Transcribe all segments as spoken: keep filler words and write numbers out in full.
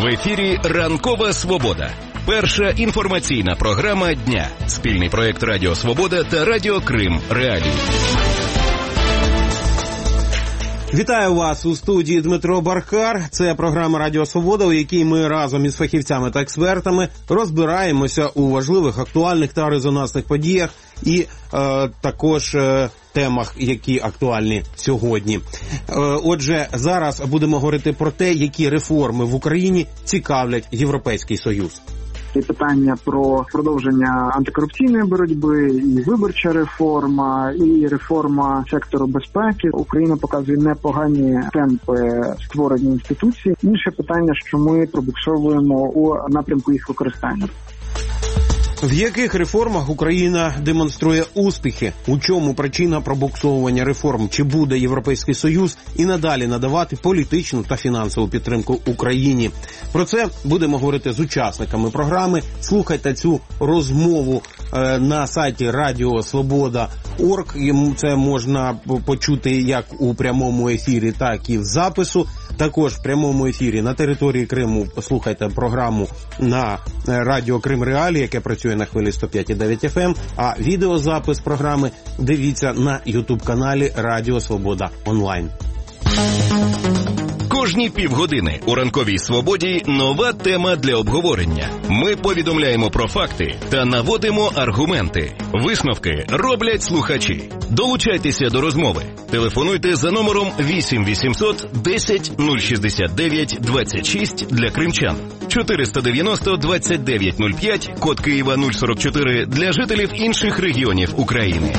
В ефірі «Ранкова Свобода». Перша інформаційна програма дня. Спільний проєкт Радіо Свобода та Радіо Крим Реалії. Вітаю вас у студії Дмитро Баркар. Це програма Радіо Свобода, у якій ми разом із фахівцями та експертами розбираємося у важливих, актуальних та резонансних подіях і е, також е, темах, які актуальні сьогодні. Е, отже, зараз будемо говорити про те, які реформи в Україні цікавлять Європейський Союз. І питання про продовження антикорупційної боротьби, і виборча реформа, і реформа сектору безпеки. Україна показує непогані темпи створення інституцій. Інше питання, що ми пробуксовуємо у напрямку їх використання. В яких реформах Україна демонструє успіхи? У чому причина пробуксовування реформ? Чи буде Європейський Союз і надалі надавати політичну та фінансову підтримку Україні? Про це будемо говорити з учасниками програми. Слухайте цю розмову е, на сайті радіо свобода крапка орг. Це можна почути як у прямому ефірі, так і в запису. Також в прямому ефірі на території Криму послухайте програму на Радіо Крим Реалії, яке працює на хвилі сто п'ять і дев'ять еф ем, а відеозапис програми дивіться на ютуб-каналі Радіо Свобода онлайн. Кожні півгодини у «Ранковій Свободі» нова тема для обговорення. Ми повідомляємо про факти та наводимо аргументи. Висновки роблять слухачі. Долучайтеся до розмови. Телефонуйте за номером вісім вісімсот десять нуль шістдесят дев'ять двадцять шість для кримчан, чотириста дев'яносто двадцять дев'ять нуль п'ять, код Києва нуль сорок чотири для жителів інших регіонів України.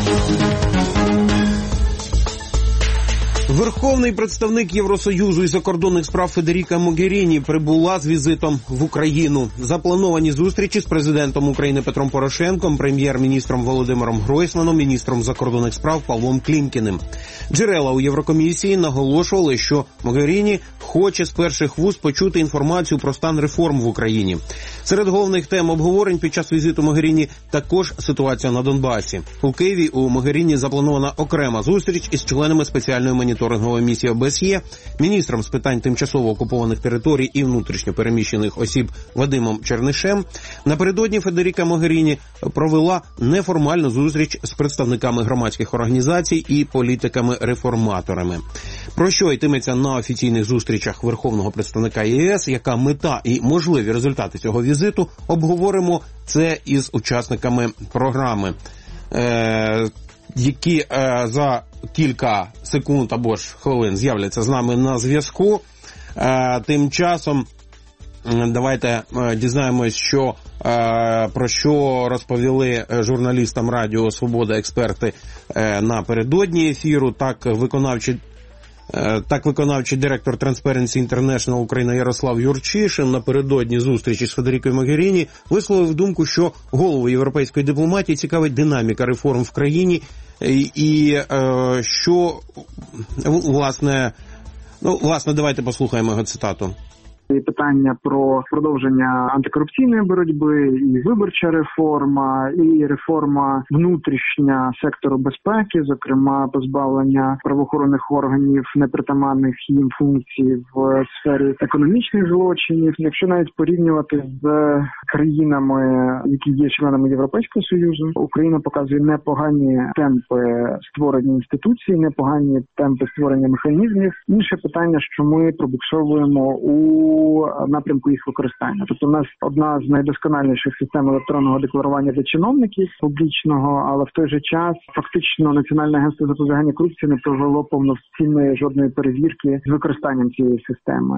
Верховний представник Євросоюзу із закордонних справ Федеріка Могеріні прибула з візитом в Україну. Заплановані зустрічі з президентом України Петром Порошенком, прем'єр-міністром Володимиром Гройсманом, міністром закордонних справ Павлом Клімкіним. Джерела у Єврокомісії наголошували, що Могеріні хоче з перших вуст почути інформацію про стан реформ в Україні. Серед головних тем обговорень під час візиту Могеріні також ситуація на Донбасі. У Києві у Могеріні запланована окрема зустріч із членами спеціальної моніторингової місії о бе ес є, міністром з питань тимчасово окупованих територій і внутрішньо переміщених осіб Вадимом Чернишем. Напередодні Федеріка Могеріні провела неформальну зустріч з представниками громадських організацій і політиками-реформаторами. Про що йтиметься на офіційних зустрічах Верховного представника є ес, яка мета і можливі результати цього візиту, обговоримо це із учасниками програми, е- які е- за кілька секунд або ж хвилин з'являться з нами на зв'язку. Е- тим часом давайте е- дізнаємось, що, е- про що розповіли журналістам Радіо Свобода експерти е- напередодні ефіру. Так, виконавчий Так, виконавчий директор Transparency International Україна Ярослав Юрчишин напередодні зустрічі з Федерікою Могеріні висловив думку, що голову європейської дипломатії цікавить динаміка реформ в країні і, і е, що, власне, ну, власне, давайте послухаємо його цитату. І питання про продовження антикорупційної боротьби, і виборча реформа, і реформа внутрішня сектору безпеки, зокрема позбавлення правоохоронних органів непритаманних їм функцій в сфері економічних злочинів. Якщо навіть порівнювати з країнами, які є членами Європейського Союзу, Україна показує непогані темпи створення інституцій, непогані темпи створення механізмів. Інше питання, що ми пробуксовуємо у у напрямку їх використання. Тобто у нас одна з найдосконаліших систем електронного декларування для чиновників публічного, але в той же час фактично Національне агентство запобігання корупції не провело повноцінної жодної перевірки з використанням цієї системи.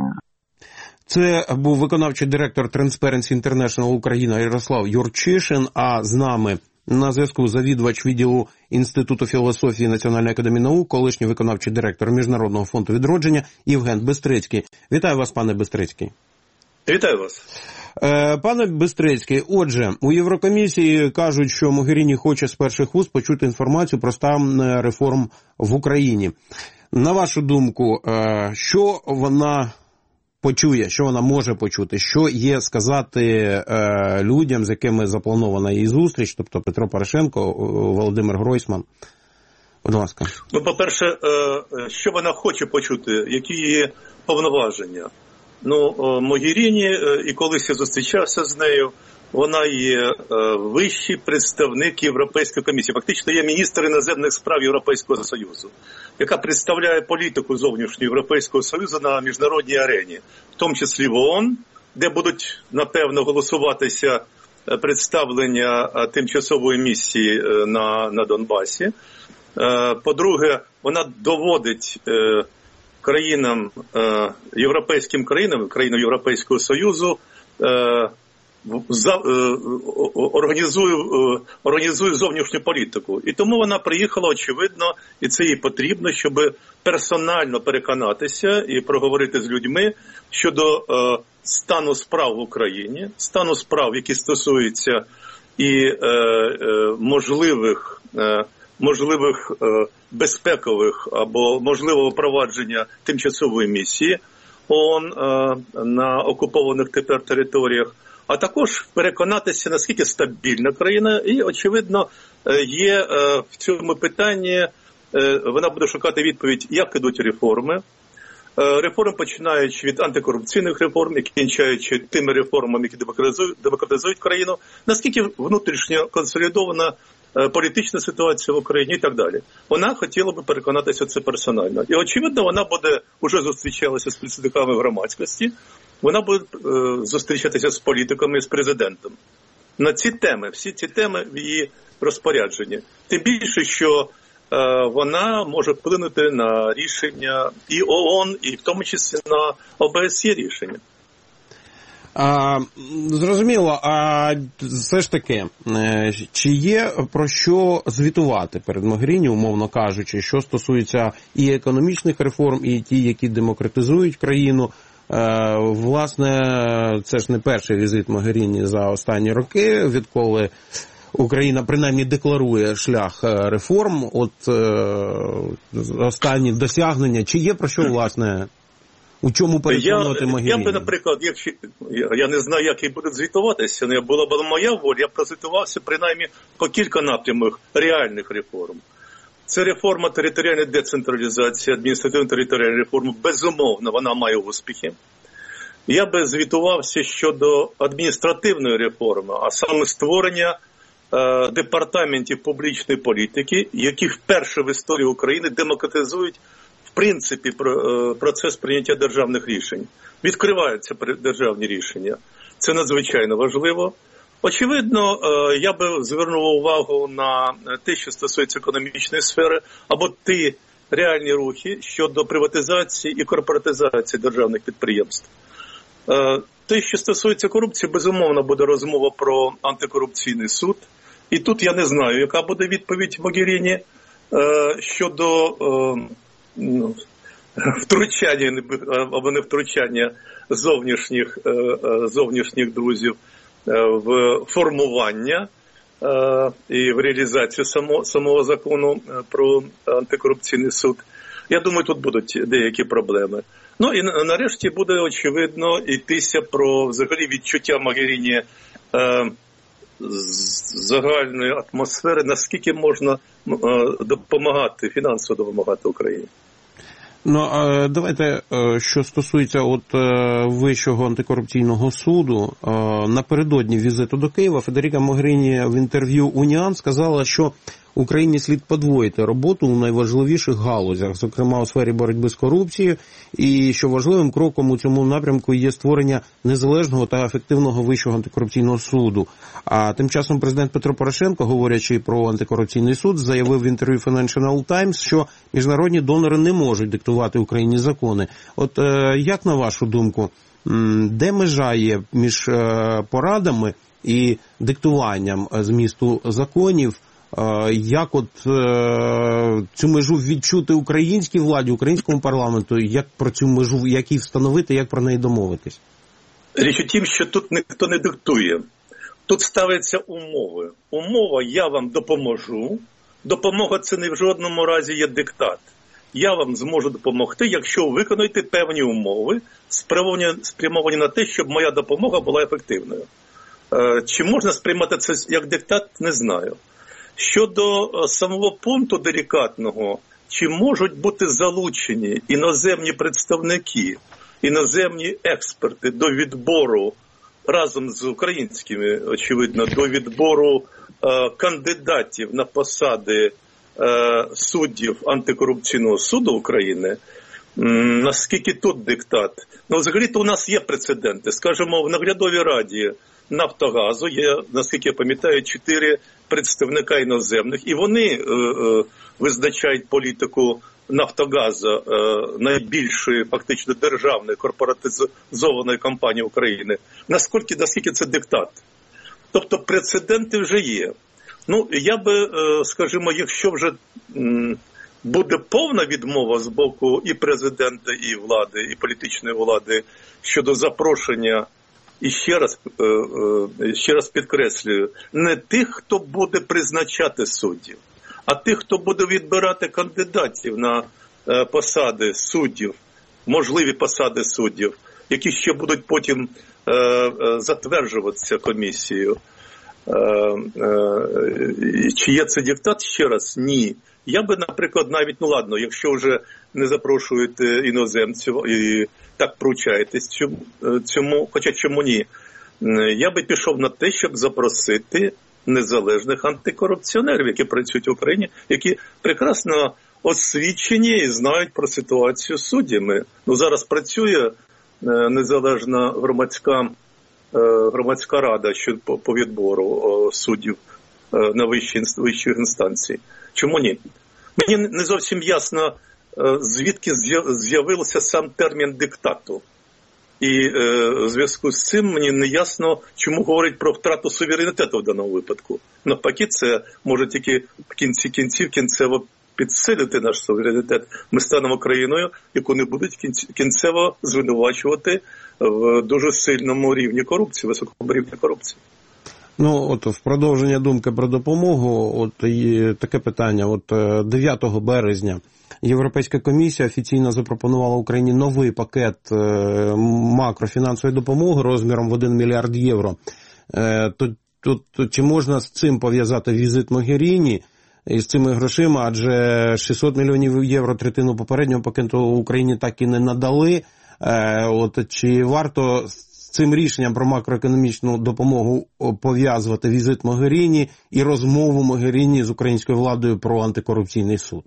Це був виконавчий директор Transparency International Україна Ярослав Юрчишин, а з нами на зв'язку завідувач відділу Інституту філософії Національної академії наук, колишній виконавчий директор Міжнародного фонду відродження Євген Бистрицький. Вітаю вас, пане Бистрицький. Вітаю вас. Пане Бистрицький, отже, у Єврокомісії кажуть, що Могеріні хоче з перших вуст почути інформацію про стан реформ в Україні. На вашу думку, що вона почує, що вона може почути, що є сказати е, людям, з якими запланована її зустріч, тобто Петро Порошенко, Володимир Гройсман? Будь ласка. Ну, по-перше, е, що вона хоче почути, які її повноваження? Ну, Могеріні, і колись я зустрічався з нею, вона є вищий представник Європейської комісії. Фактично є міністр іноземних справ Європейського Союзу, яка представляє політику зовнішнього Європейського Союзу на міжнародній арені, в тому числі в ООН, де будуть, напевно, голосуватися представлення тимчасової місії на, на Донбасі. По-друге, вона доводить країнам, європейським країнам, країнам Європейського Союзу, організує, організує зовнішню політику. І тому вона приїхала, очевидно, і це їй потрібно, щоб персонально переконатися і проговорити з людьми щодо е, стану справ в Україні, стану справ, які стосуються і е, е, можливих, е, можливих е, безпекових або можливого провадження тимчасової місії ООН е, на окупованих тепер територіях, а також переконатися, наскільки стабільна країна, і, очевидно, є в цьому питанні, вона буде шукати відповідь, як ідуть реформи. Реформи, починаючи від антикорупційних реформ і кінчаючи тими реформами, які демократизують, демократизують країну, наскільки внутрішньо консолідована політична ситуація в Україні і так далі. Вона хотіла би переконатися це персонально. І, очевидно, вона буде, вже зустрічалася з представниками громадськості, вона буде е, зустрічатися з політиками і з президентом. На ці теми, всі ці теми в її розпорядженні. Тим більше, що е, вона може вплинути на рішення і ООН, і в тому числі на ОБСЄ рішення. А, зрозуміло, а все ж таки, чи є про що звітувати перед Могеріні, умовно кажучи, що стосується і економічних реформ, і ті, які демократизують країну? Власне, це ж не перший візит Могеріні за останні роки, відколи Україна принаймні декларує шлях реформ, от останні досягнення. Чи є про що, власне, у чому переконувати Могеріні? Я, я би, наприклад, якщо, я, я не знаю, як і будуть звітуватися, але була б моя воля, я б прозвітувався принаймні по кілька напрямах реальних реформ. Це реформа територіальної децентралізації, адміністративно-територіальної реформи. Безумовно, вона має успіхи. Я би звітувався щодо адміністративної реформи, а саме створення е, департаментів публічної політики, які вперше в історії України демократизують, в принципі, про, е, процес прийняття державних рішень. Відкриваються державні рішення. Це надзвичайно важливо. Очевидно, я би звернув увагу на те, що стосується економічної сфери, або ті реальні рухи щодо приватизації і корпоратизації державних підприємств. Те, що стосується корупції, безумовно, буде розмова про антикорупційний суд. І тут я не знаю, яка буде відповідь Могеріні щодо ну, втручання, або не втручання зовнішніх, зовнішніх друзів в формування е, і в реалізацію само, самого закону про антикорупційний суд. Я думаю, тут будуть деякі проблеми. Ну і нарешті буде, очевидно, йтися про взагалі відчуття Могеріні е, загальної атмосфери, наскільки можна е, допомагати, фінансово допомагати Україні. Ну, давайте, що стосується от Вищого антикорупційного суду, напередодні візиту до Києва Федеріка Могеріні в інтерв'ю «Уніан» сказала, що Україні слід подвоїти роботу у найважливіших галузях, зокрема у сфері боротьби з корупцією, і що важливим кроком у цьому напрямку є створення незалежного та ефективного Вищого антикорупційного суду. А тим часом президент Петро Порошенко, говорячи про антикорупційний суд, заявив в інтерв'ю Financial Times, що міжнародні донори не можуть диктувати Україні закони. От як на вашу думку, де межа є між порадами і диктуванням змісту законів? Як от цю межу відчути українській владі, українському парламенту, як про цю межу, як її встановити, як про неї домовитись? Річ у тім, що тут ніхто не диктує. Тут ставляться умови. Умова «я вам допоможу». Допомога – це не в жодному разі є диктат. Я вам зможу допомогти, якщо ви виконуєте певні умови, спрямовані на те, щоб моя допомога була ефективною. Чи можна сприймати це як диктат, не знаю. Щодо самого пункту делікатного, чи можуть бути залучені іноземні представники іноземні експерти до відбору, разом з українськими, очевидно, до відбору е, кандидатів на посади е, суддів антикорупційного суду України, м, наскільки тут диктат? Ну, взагалі-то у нас є прецеденти. Скажімо, в наглядовій раді Нафтогазу є, наскільки я пам'ятаю, чотири представника іноземних, і вони е, е, визначають політику Нафтогазу, е, найбільшої фактично державної корпоратизованої компанії України. Наскільки, наскільки це диктат? Тобто прецеденти вже є. Ну, я би, е, скажімо, якщо вже м, буде повна відмова з боку і президента, і влади, і політичної влади щодо запрошення, і ще раз, е, е, ще раз підкреслюю, не тих, хто буде призначати суддів, а тих, хто буде відбирати кандидатів на е, посади суддів, можливі посади суддів, які ще будуть потім е, е, затверджуватися комісією. Е, е, чи є це диктат? Ще раз, ні. Я би, наприклад, навіть, ну ладно, якщо вже не запрошуєте іноземців і так пручаєтесь цьому, цьому, хоча чому ні, я би пішов на те, щоб запросити незалежних антикорупціонерів, які працюють в Україні, які прекрасно освічені і знають про ситуацію з суддями. Ну, зараз працює незалежна громадська, громадська рада що по, по відбору суддів на вищій, вищій інстанції. Чому ні? Мені не зовсім ясно, звідки з'явився сам термін диктату. І е, в зв'язку з цим мені не ясно, чому говорять про втрату суверенітету в даному випадку. Навпаки, це може тільки в кінці кінців кінцево підсилити наш суверенітет. Ми станемо країною, яку не будуть кінцево звинувачувати в дуже сильному рівні корупції, високому рівні корупції. Ну, от в продовження думки про допомогу, от є таке питання. От дев'ятого березня Європейська комісія офіційно запропонувала Україні новий пакет макрофінансової допомоги розміром в один мільярд євро. Тут, тут чи можна з цим пов'язати візит Могеріні із цими грошима, адже шістсот мільйонів євро, третину попереднього пакету Україні так і не надали. От чи варто з цим рішенням про макроекономічну допомогу пов'язувати візит Могеріні і розмову Могеріні з українською владою про антикорупційний суд?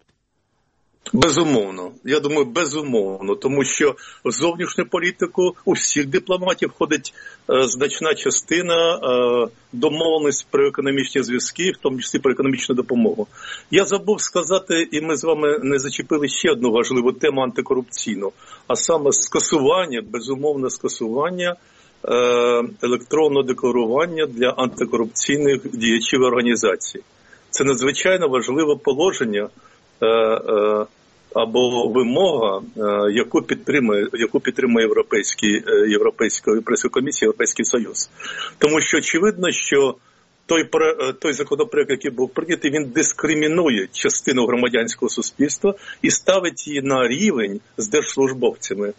Безумовно. Я думаю, безумовно. Тому що в зовнішню політику у всіх дипломатів входить е, значна частина е, домовленості про економічні зв'язки, в тому числі про економічну допомогу. Я забув сказати, і ми з вами не зачепили ще одну важливу тему антикорупційну, а саме скасування, безумовне скасування е, електронного декларування для антикорупційних діячів організацій. Це надзвичайно важливе положення, е, е, або вимога, яку підтримує, яку підтримує Європейський, Європейська Європейська комісія, Європейський Союз. Тому що очевидно, що той, той законопроект, який був прийнятий, він дискримінує частину громадянського суспільства і ставить її на рівень з держслужбовцями,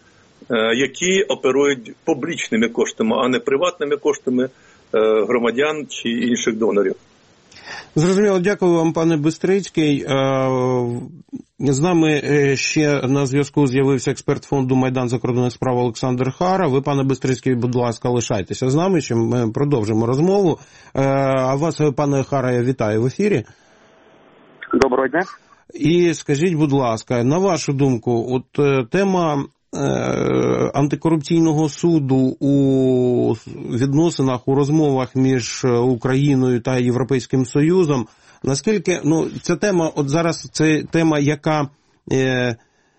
які оперують публічними коштами, а не приватними коштами громадян чи інших донорів. Зрозуміло, дякую вам, пане Бистрицький. З нами ще на зв'язку з'явився експерт фонду «Майдан закордонних справ» Олександр Хара. Ви, пане Бистрицький, будь ласка, лишайтеся з нами, що ми продовжимо розмову. А вас, пане Хара, я вітаю в ефірі. Доброго дня. І скажіть, будь ласка, на вашу думку, от тема антикорупційного суду у відносинах, у розмовах між Україною та Європейським Союзом, наскільки, ну, ця тема, от зараз це тема, яка е,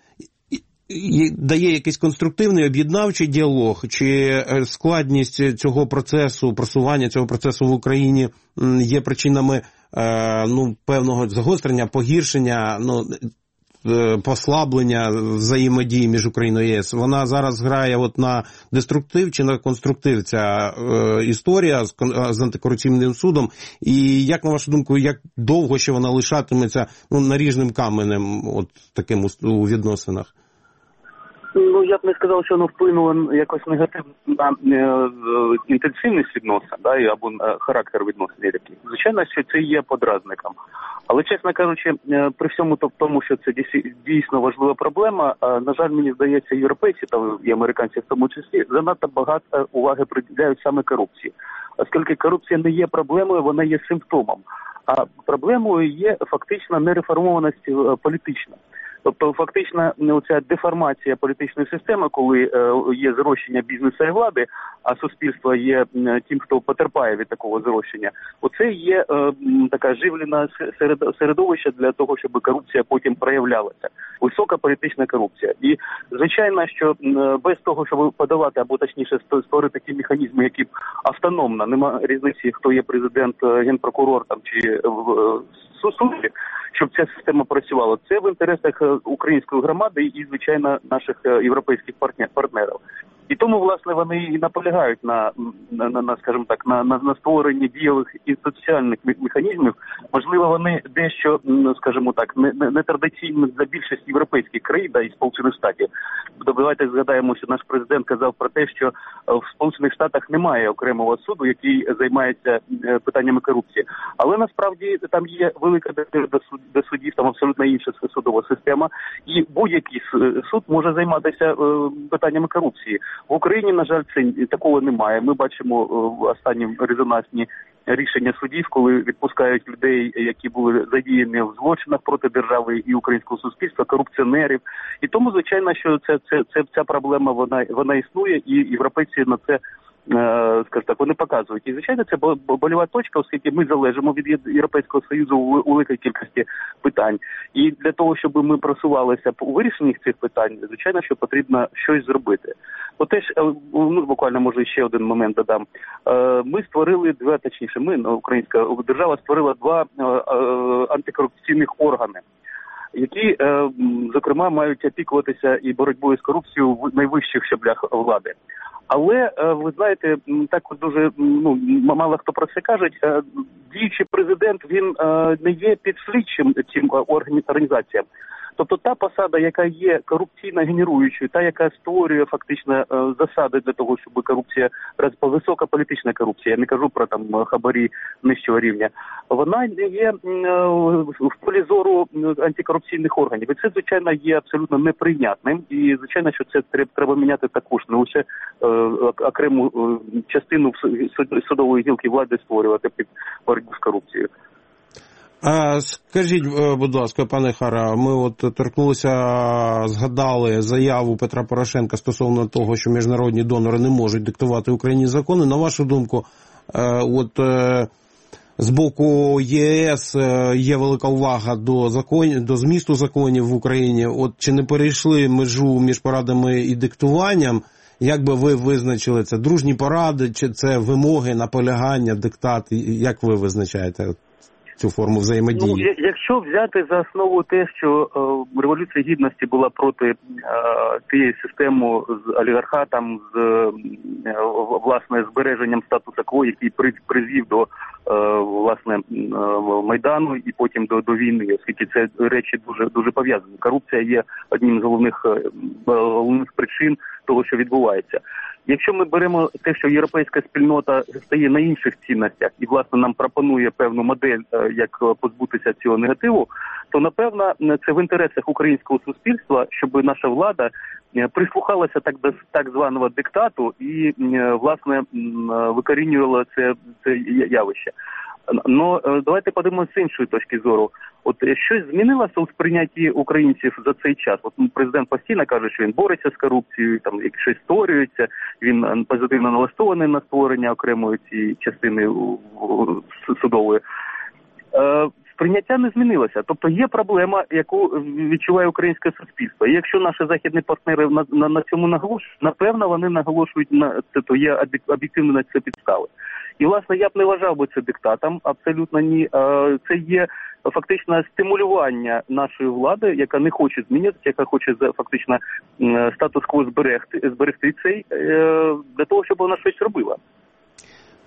дає якийсь конструктивний, об'єднавчий діалог, чи складність цього процесу, просування цього процесу в Україні є причинами е, ну, певного загострення, погіршення, ну, послаблення взаємодії між Україною і ЄС. Вона зараз грає от на деструктив чи на конструктив ця е, історія з, з антикорупційним судом. І як, на вашу думку, як довго ще вона лишатиметься, ну, наріжним каменем от таким у, у відносинах? Ну, я б не сказав, що воно вплинуло якось негативно на е, інтенсивність відносин, да, або на характер відносин яких. Звичайно, що це є подразником. Але, чесно кажучи, е, при всьому тому, що це дійсно важлива проблема, е, на жаль, мені здається, європейці та і американці в тому числі занадто багато уваги приділяють саме корупції. Оскільки корупція не є проблемою, вона є симптомом. А проблемою є фактично нереформованість політична. Тобто фактично оця деформація політичної системи, коли е, є зрощення бізнесу і влади, а суспільство є е, тим, хто потерпає від такого зрощення, оце є е, така живлена середовище для того, щоб корупція потім проявлялася. Висока політична корупція. І звичайно, що е, без того, щоб подавати, або точніше створити такі механізми, які б автономно, нема різниці, хто є президент, генпрокурор там чи е, судді, щоб ця система працювала. Це в інтересах української громади і, звичайно, наших європейських партнерів. І тому, власне, вони і наполягають на, на, на скажімо так, на, на, на створенні дієвих інституціональних механізмів. Можливо, вони дещо, скажімо так, не, не, не традиційні для більшості європейських країн, да, і Сполучених Штатів. Давайте згадаємо, що наш президент казав про те, що в Сполучених Штатах немає окремого суду, який займається питаннями корупції. Але насправді там є велика до судів, там абсолютно інша судова система, і будь-який суд може займатися питаннями корупції. В Україні, на жаль, це такого немає. Ми бачимо останні резонансні рішення судів, коли відпускають людей, які були задіяні в злочинах проти держави і українського суспільства, корупціонерів. І тому, звичайно, що це, це, це, ця проблема, вона, вона існує, і європейці на це, скажімо так, вони показують. І, звичайно, це больова точка, оскільки ми залежимо від Європейського Союзу у великій кількості питань. І для того, щоб ми просувалися у вирішенні цих питань, звичайно, що потрібно щось зробити. Отеж, ну, буквально, може, ще один момент додам. Ми створили два, точніше, ми, українська держава, створила два антикорупційних органи, які, зокрема, мають опікуватися і боротьбою з корупцією в найвищих щаблях влади. Але, ви знаєте, так дуже, ну, мало хто про це каже, діючий президент, він не є підслідчим цим організаціям. Тобто та посада, яка є корупційно генеруючою, та, яка створює фактично засади для того, щоб корупція, висока політична корупція, я не кажу про там хабарі нижчого рівня, вона є в полі зору антикорупційних органів. І це, звичайно, є абсолютно неприйнятним. І, звичайно, що це треба, треба міняти також, не лише окрему частину судової гілки влади створювати під боротьбу з корупцією. А скажіть, будь ласка, пане Хара, ми от торкнулися, згадали заяву Петра Порошенка стосовно того, що міжнародні донори не можуть диктувати Україні закони. На вашу думку, от з боку ЄС є велика увага до законів, до змісту законів в Україні. От чи не перейшли межу між порадами і диктуванням? Як би ви визначили це? Дружні поради, чи це вимоги, наполягання, диктат? Як ви визначаєте цю форму взаємодії? Ну, якщо взяти за основу те, що е, Революція Гідності була проти е, тієї системи з олігархатом, з е, власне збереженням статусу кво, який призвів до е, власне е, Майдану і потім до, до війни, оскільки це речі дуже дуже пов'язані. Корупція є одним з головних е, головних причин того, що відбувається. Якщо ми беремо те, що європейська спільнота стає на інших цінностях і, власне, нам пропонує певну модель, як позбутися цього негативу, то, напевно, це в інтересах українського суспільства, щоб наша влада прислухалася так до так званого диктату і, власне, викорінювала це, це явище. Но давайте подивимося з іншої точки зору. От щось змінилося у сприйнятті українців за цей час. От президент постійно каже, що він бореться з корупцією, там як щось створюється, він позитивно налаштований на створення окремої цієї частини судової. Е, сприйняття не змінилося. Тобто є проблема, яку відчуває українське суспільство. І якщо наші західні партнери на, на, на цьому наголошують, напевно, вони наголошують на це, то є об'єктивно на це підстави. І, власне, я б не вважав би це диктатом, абсолютно ні. Це є фактично стимулювання нашої влади, яка не хоче змінитися, яка хоче фактично статус-кво зберегти, зберегти цей, для того, щоб вона щось робила.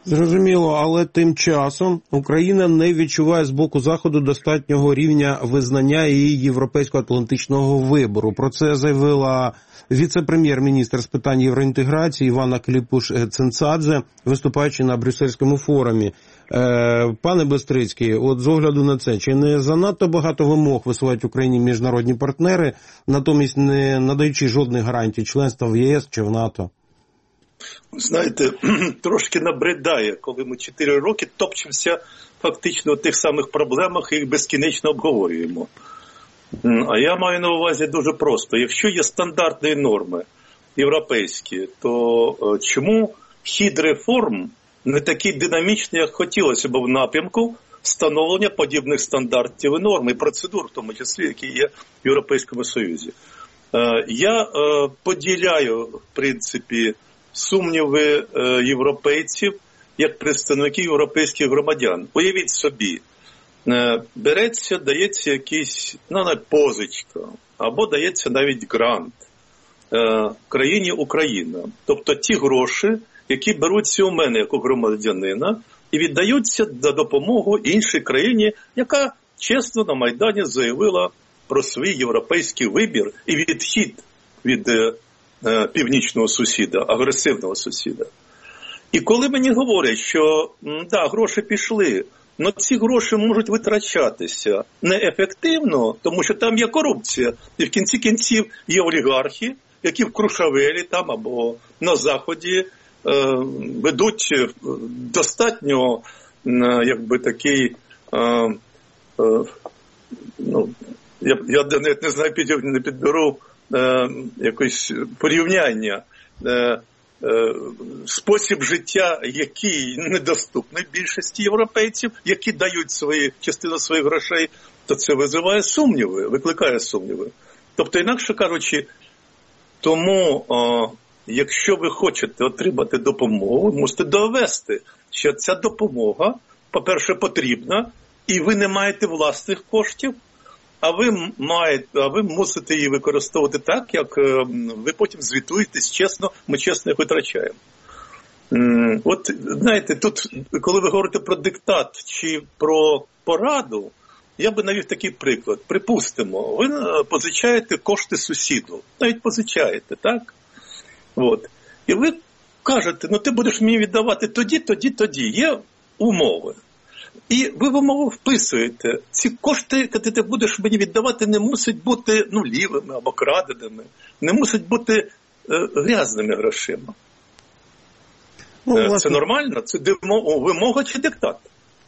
Зрозуміло, але тим часом Україна не відчуває з боку Заходу достатнього рівня визнання її європейсько-атлантичного вибору. Про це заявила віце-прем'єр-міністр з питань євроінтеграції Іванна Климпуш-Цинцадзе, виступаючи на Брюссельському форумі. Е, пане Бистрицький, от з огляду на це, чи не занадто багато вимог висувають Україні міжнародні партнери, натомість не надаючи жодних гарантій членства в ЄС чи в НАТО? Знаєте, трошки набридає, коли ми чотири роки топчемося фактично в тих самих проблемах і їх безкінечно обговорюємо. А я маю на увазі дуже просто. Якщо є стандартні норми європейські, то чому хід реформ не такий динамічний, як хотілося б в напрямку встановлення подібних стандартів і норм, і процедур, в тому числі, які є в Європейському Союзі? Я поділяю, в принципі, сумніви європейців як представників європейських громадян. Уявіть собі, береться, дається якийсь, ну, не позичка, або дається навіть грант країні Україна. Тобто ті гроші, які беруться у мене як у громадянина і віддаються на допомогу іншій країні, яка чесно на Майдані заявила про свій європейський вибір і відхід від е, північного сусіда, агресивного сусіда. І коли мені говорять, що да, гроші пішли, але ці гроші можуть витрачатися неефективно, тому що там є корупція. І в кінці кінців є олігархи, які в Крушавелі там або на Заході е, ведуть достатньо е, якби такий, е, е, ну, я, я навіть не знаю, під, не підберу е, якось порівняння, е, спосіб життя, який недоступний більшості європейців, які дають свої, частину своїх грошей, то це визиває сумніви, викликає сумніви. Тобто, інакше кажучи, тому, о, якщо ви хочете отримати допомогу, ви мусите довести, що ця допомога, по-перше, потрібна, і ви не маєте власних коштів, а ви маєте, а ви мусите її використовувати так, як ви потім звітуєтесь чесно, ми чесно їх витрачаємо. От, знаєте, тут, коли ви говорите про диктат чи про пораду, я би навів такий приклад. Припустимо, ви позичаєте кошти сусіду, навіть позичаєте, так? От. І ви кажете, ну ти будеш мені віддавати тоді, тоді, тоді. Є умови. І ви в умову вписуєте, ці кошти, коли ти будеш мені віддавати, не мусять бути ну, лівими або краденими, не мусять бути е, грязними грошима. Ну, е, це нормально? Це вимога чи диктат?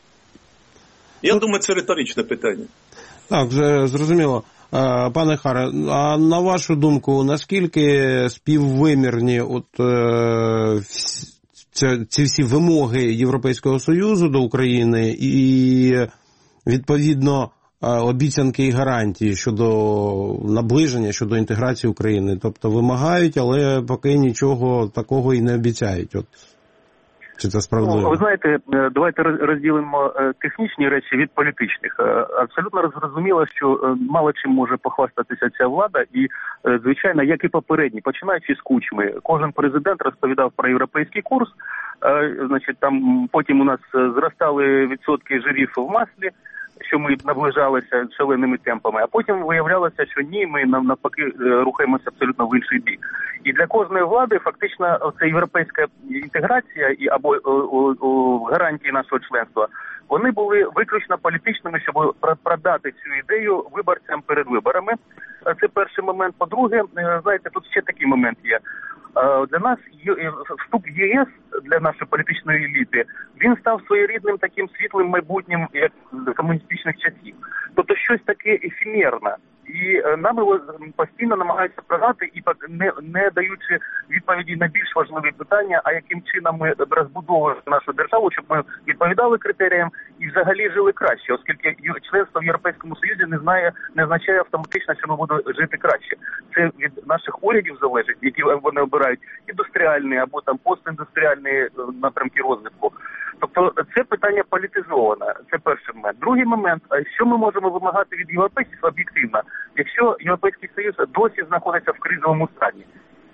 Я ну, думаю, це риторичне питання. Так, вже зрозуміло. Пане Харе, а на вашу думку, наскільки співвимірні от, е, ці всі вимоги Європейського Союзу до України і, відповідно, обіцянки і гарантії щодо наближення, щодо інтеграції України? Тобто вимагають, але поки нічого такого і не обіцяють. От. Чи це справедливо? Ну, ви знаєте, давайте розділимо технічні речі від політичних. Абсолютно зрозуміло, що мало чим може похвастатися ця влада і, звичайно, як і попередні, починаючи з Кучми, кожен президент розповідав про європейський курс, значить, там потім у нас зростали відсотки жирів в маслі, що ми наближалися шаленими темпами, а потім виявлялося, що ні, ми навпаки рухаємося абсолютно в інший бік. І для кожної влади фактично ця європейська інтеграція і або о, о, о, гарантії нашого членства, вони були виключно політичними, щоб продати цю ідею виборцям перед виборами. Це перший момент. По-друге, знаєте, тут ще такий момент є. Для нас вступ в ЄС, для нашої політичної еліти, він став своєрідним таким світлим майбутнім, як з комуністичних часів. Тобто щось таке ефемерне. І нам його постійно намагаються продати, і не, не даючи відповіді на більш важливі питання, а яким чином ми розбудовуємо нашу державу, щоб ми відповідали критеріям і взагалі жили краще, оскільки членство в Європейському Союзі не знає, не означає автоматично, що ми будемо жити краще. Це від наших урядів залежить, які вони обирають індустріальні або там постіндустріальні напрямки розвитку. Тобто це питання політизоване, це перший момент. Другий момент, що ми можемо вимагати від європейців об'єктивно, якщо Європейський Союз досі знаходиться в кризовому стані.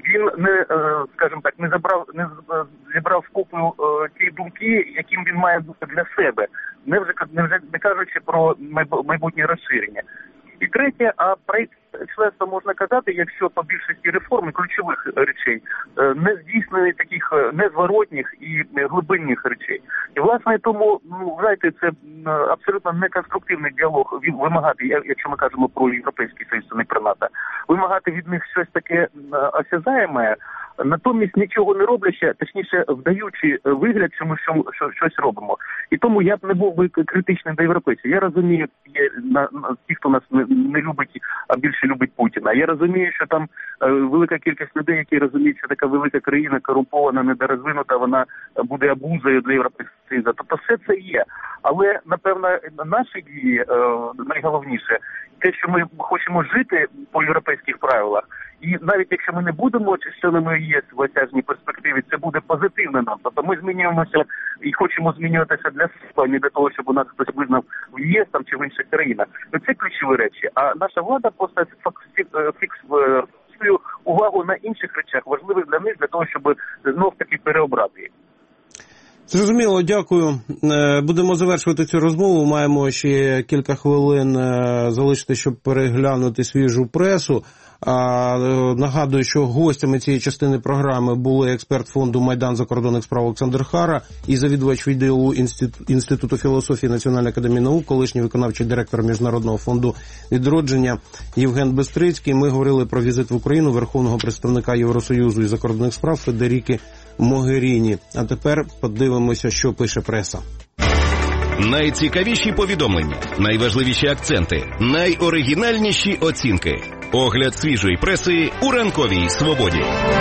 він не, скажімо так, не забрав, не зібрав скупу ті думки, яким він має бути для себе, не вже не вже не кажучи про майбутнє розширення. І третє, а про членство можна казати, якщо по більшості реформ і ключових речей не здійснені таких незворотніх і глибинних речей. І, власне, тому, ну, знаєте, це абсолютно неконструктивний діалог вимагати, якщо ми кажемо про Європейський Союз, не про НАТО, вимагати від них щось таке осязаєме, натомість нічого не роблячи, точніше, вдаючи вигляд, що ми що, що, щось робимо. І тому я б не був би критичним до європейців. Я розумію, є на, на ті, хто нас не, не любить, а більше любить Путіна. Я розумію, що там е, велика кількість людей, які розуміють, що така велика країна, корумпована, недорозвинута, вона буде абузою для Європейського Союзу. Тобто все це є. Але, напевно, наші дії, е, найголовніше, те, що ми хочемо жити по європейських правилах, і навіть якщо ми не будемо членами ЄС в осяжній перспективі, це буде позитивно нам. Тобто ми змінюємося і хочемо змінюватися для себе, а не для того, щоб у нас хтось визнав в ЄС там, чи в інших країнах. Це ключові речі. А наша влада просто фіксує свою увагу на інших речах, важливих для них, для того, щоб знов-таки переобрати їх. Зрозуміло, дякую. Будемо завершувати цю розмову. Маємо ще кілька хвилин залишити, щоб переглянути свіжу пресу. А, нагадую, що гостями цієї частини програми були експерт фонду «Майдан закордонних справ» Олександр Хара і завідувач відділу Інституту, Інституту філософії Національної академії наук, колишній виконавчий директор Міжнародного фонду відродження Євген Бистрицький. Ми говорили про візит в Україну верховного представника Євросоюзу і закордонних справ Федеріки Могеріні. А тепер подивимося, що пише преса. Найцікавіші повідомлення, найважливіші акценти, найоригінальніші оцінки. Огляд свіжої преси у ранковій свободі.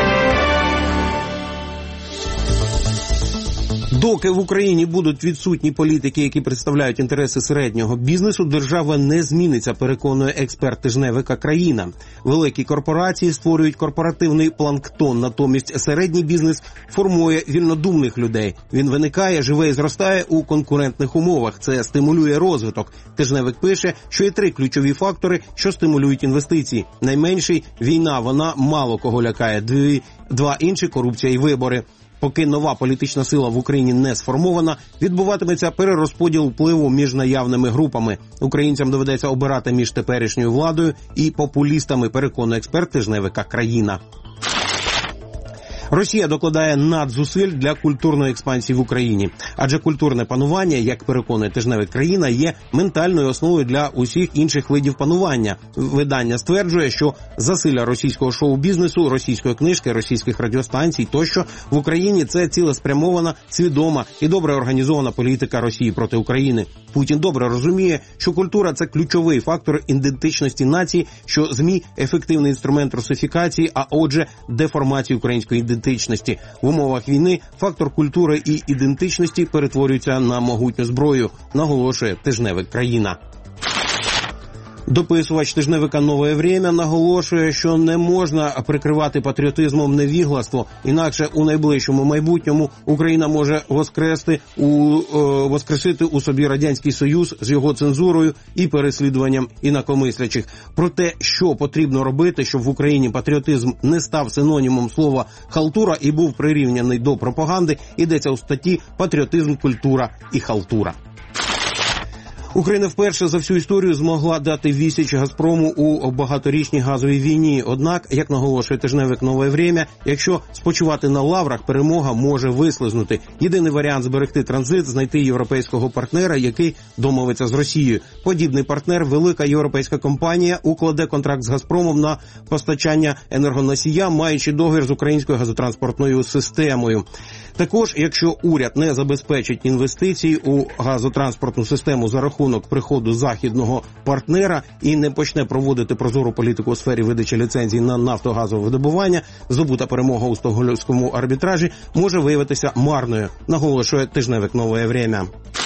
Доки в Україні будуть відсутні політики, які представляють інтереси середнього бізнесу, держава не зміниться, переконує експерт тижневика «Країна». Великі корпорації створюють корпоративний планктон, натомість середній бізнес формує вільнодумних людей. Він виникає, живе і зростає у конкурентних умовах. Це стимулює розвиток. Тижневик пише, що є три ключові фактори, що стимулюють інвестиції. Найменший – війна, вона мало кого лякає. Дві, два інші – корупція і вибори. Поки нова політична сила в Україні не сформована, відбуватиметься перерозподіл впливу між наявними групами. Українцям доведеться обирати між теперішньою владою і популістами, переконує експерт тижневика «Країна». Росія докладає надзусиль для культурної експансії в Україні. Адже культурне панування, як переконує тижневик «Країна», є ментальною основою для усіх інших видів панування. Видання стверджує, що засилля російського шоу-бізнесу, російської книжки, російських радіостанцій тощо в Україні – це цілеспрямована, свідома і добре організована політика Росії проти України. Путін добре розуміє, що культура – це ключовий фактор ідентичності нації, що ЗМІ – ефективний інструмент русифікації, а отже – деформації української ідентичності. В умовах війни фактор культури і ідентичності перетворюється на могутню зброю, наголошує тижневик «Країна». Дописувач тижневика «Нове Время» наголошує, що не можна прикривати патріотизмом невігластво, інакше у найближчому майбутньому Україна може воскрести у, е, воскресити у собі Радянський Союз з його цензурою і переслідуванням інакомислячих. Про те, що потрібно робити, щоб в Україні патріотизм не став синонімом слова «халтура» і був прирівняний до пропаганди, йдеться у статті «Патріотизм, культура і халтура». Україна вперше за всю історію змогла дати відсіч «Газпрому» у багаторічній газовій війні. Однак, як наголошує тижневик «Нове Время», якщо спочивати на лаврах, перемога може вислизнути. Єдиний варіант зберегти транзит – знайти європейського партнера, який домовиться з Росією. Подібний партнер – велика європейська компанія, укладе контракт з «Газпромом» на постачання енергоносія, маючи договір з українською газотранспортною системою. Також, якщо уряд не забезпечить інвестиції у газотранспортну систему за рахунок приходу західного партнера і не почне проводити прозору політику у сфері видачі ліцензій на нафтогазове видобування, здобута перемога у стокгольмському арбітражі може виявитися марною, наголошує тижневик «Нове Время».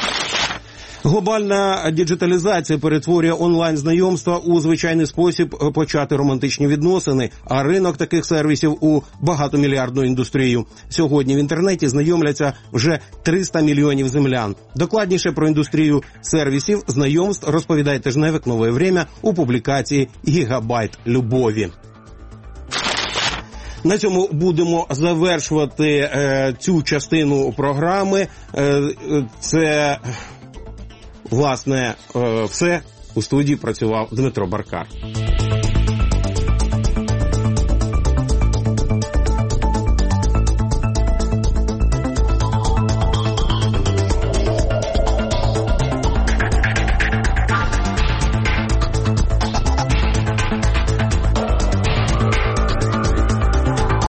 Глобальна діджиталізація перетворює онлайн-знайомства у звичайний спосіб почати романтичні відносини, а ринок таких сервісів у багатомільярдну індустрію. Сьогодні в інтернеті знайомляться вже триста мільйонів землян. Докладніше про індустрію сервісів знайомств розповідає тижневик «Нове Время» у публікації «Гігабайт любові». На цьому будемо завершувати е, цю частину програми. Е, це, власне, е, все. У студії працював Дмитро Баркар.